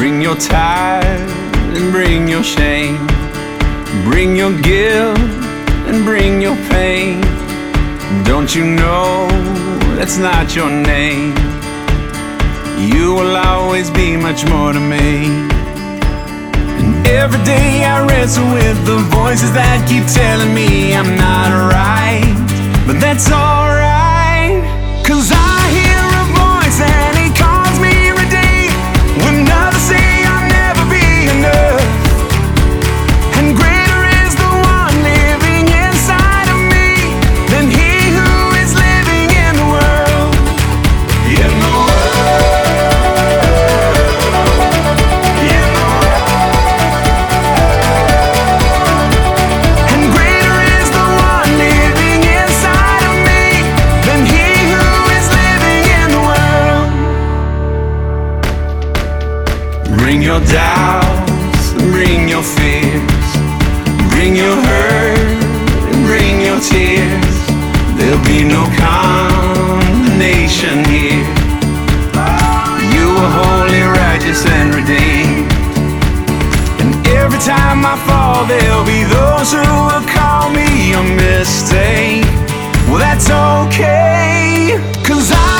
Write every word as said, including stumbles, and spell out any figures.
Bring your tithe and bring your shame. Bring your guilt and bring your pain. Don't you know that's not your name? You will always be much more to me. And every day I wrestle with the voices that keep telling me I'm not right. But that's alright, 'cause I hear a voice and he calls me redeemed. When others say I'll never be enough, and greater is the one living inside of me than he who is living in the world. In the world, in the world. And greater is the one living inside of me than he who is living in the world. Bring your doubts and bring your fears. Bring your hurt and bring your tears. There'll be no condemnation here. You are holy, righteous, and redeemed. And every time I fall, there'll be those who will call me a mistake. Well, that's okay, 'cause I